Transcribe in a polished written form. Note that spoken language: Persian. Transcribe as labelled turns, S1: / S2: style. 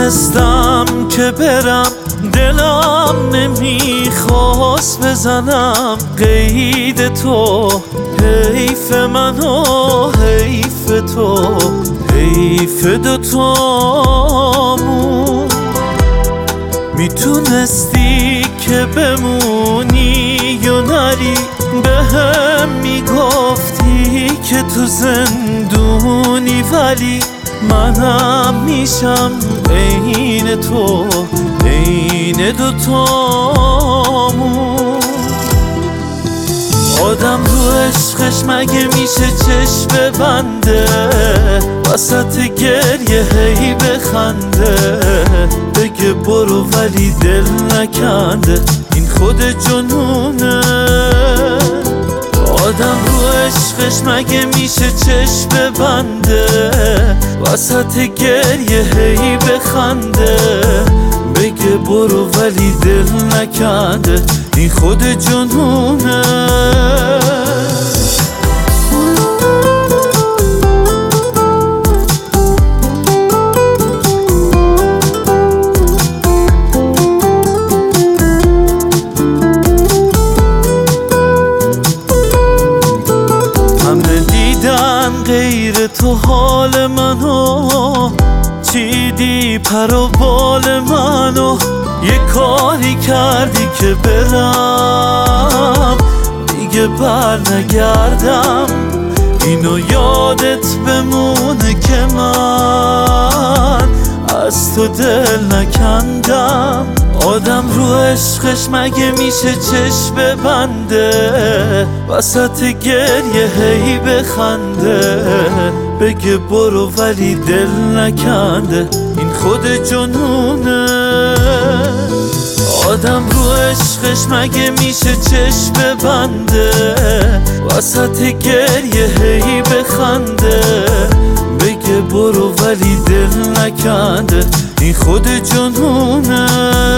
S1: میدونستم که برم، دلم نمیخواست بزنم قید تو. حیف منو حیف تو، حیف دوتامون. میتونستی که بمونی یا نری، به هم میگفتی که تو زندونی، ولی منم میشم عین تو، عین دوتامون. آدم رو عشقش مگه میشه چشم ببنده، وسط گریه هی بخنده، بگه برو ولی دل نکنده، این خود جنونه. آدم رو عشقش مگه میشه چشم ببنده، وسط گریه هی بخنده، بگه برو ولی دل نکنده، این خود جنونه. غیر تو حال منو چیدی، پر و بال منو یه کاری کردی که برم دیگه بر نگردم. اینو یادت بمونه که من از تو دل نکندم. آدم رو عشقش مگه میشه چشم ببنده، وسط گریه هی بخنده، بگه برو ولی دل نکنده، این خود جنونه. آدم رو عشقش مگه میشه چشم ببنده، وسط گریه هی بخنده، بگه برو ولی دل نکنده، این خود جنونه.